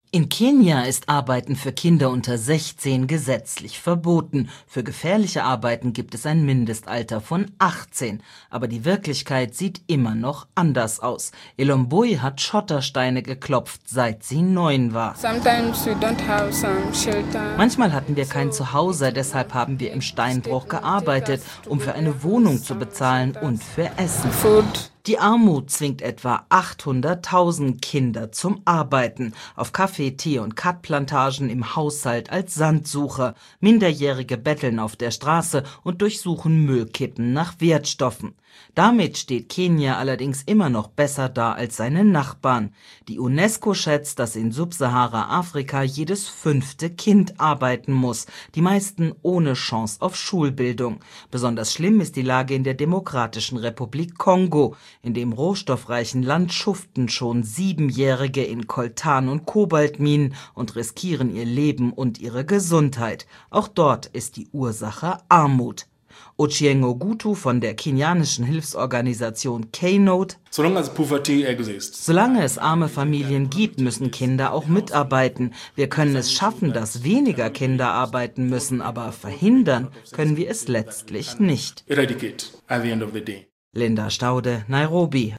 In Kenia ist Arbeiten für Kinder unter 16 gesetzlich verboten. Für gefährliche Arbeiten gibt es ein Mindestalter von 18. Aber die Wirklichkeit sieht immer noch anders aus. Elombui hat Schottersteine geklopft, seit sie 9 war. Manchmal hatten wir kein Zuhause, deshalb haben wir im Steinbruch gearbeitet, um für eine Wohnung zu bezahlen und für Essen. Die Armut zwingt etwa 800.000 Kinder zum Arbeiten, auf Kaffee-, Tee- und Kat-Plantagen, im Haushalt als Sandsucher. Minderjährige betteln auf der Straße und durchsuchen Müllkippen nach Wertstoffen. Damit steht Kenia allerdings immer noch besser da als seine Nachbarn. Die UNESCO schätzt, dass in Subsahara-Afrika jedes 5. Kind arbeiten muss, die meisten ohne Chance auf Schulbildung. Besonders schlimm ist die Lage in der Demokratischen Republik Kongo. In dem rohstoffreichen Land schuften schon 7-Jährige in Koltan- und Kobaltminen und riskieren ihr Leben und ihre Gesundheit. Auch dort ist die Ursache Armut. Ochieng Ogutu von der kenianischen Hilfsorganisation K-Note: Solange es arme Familien gibt, müssen Kinder auch mitarbeiten. Wir können es schaffen, dass weniger Kinder arbeiten müssen, aber verhindern können wir es letztlich nicht. Linda Staude, Nairobi.